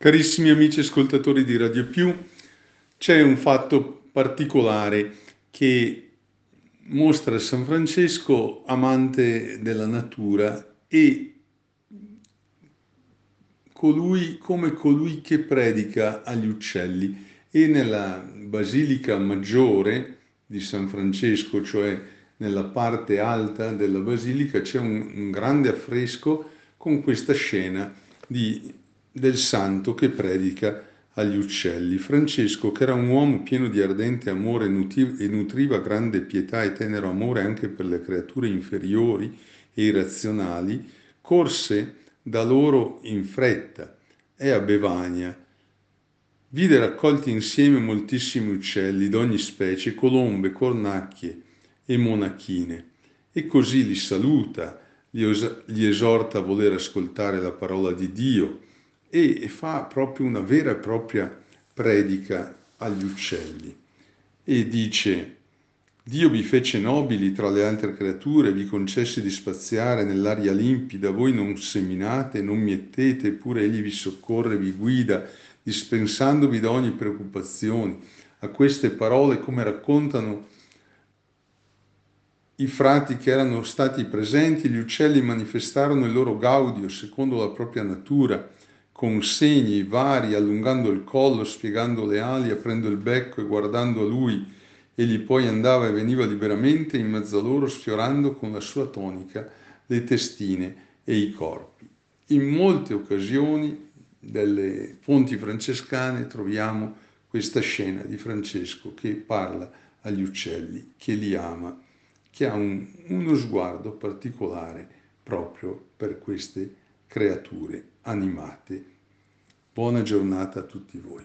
Carissimi amici ascoltatori di Radio Più, c'è un fatto particolare che mostra San Francesco amante della natura e colui che predica agli uccelli. E nella Basilica Maggiore di San Francesco, cioè nella parte alta della basilica, c'è un grande affresco con questa scena del santo che predica agli uccelli. Francesco, che era un uomo pieno di ardente amore e nutriva grande pietà e tenero amore anche per le creature inferiori e irrazionali, corse da loro in fretta e a Bevania. Vide raccolti insieme moltissimi uccelli d'ogni specie, colombe, cornacchie e monachine, e così li saluta, gli esorta a voler ascoltare la parola di Dio e fa proprio una vera e propria predica agli uccelli. E dice: Dio vi fece nobili tra le altre creature, vi concesse di spaziare nell'aria limpida, voi non seminate, non miettete, eppure Egli vi soccorre, vi guida, dispensandovi da ogni preoccupazione. A queste parole, come raccontano i frati che erano stati presenti, gli uccelli manifestarono il loro gaudio secondo la propria natura, con segni vari, allungando il collo, spiegando le ali, aprendo il becco e guardando a lui. Egli poi andava e veniva liberamente in mezzo a loro, sfiorando con la sua tonica le testine e i corpi. In molte occasioni delle fonti francescane troviamo questa scena di Francesco che parla agli uccelli, che li ama, che ha uno sguardo particolare proprio per queste creature animate. Buona giornata a tutti voi.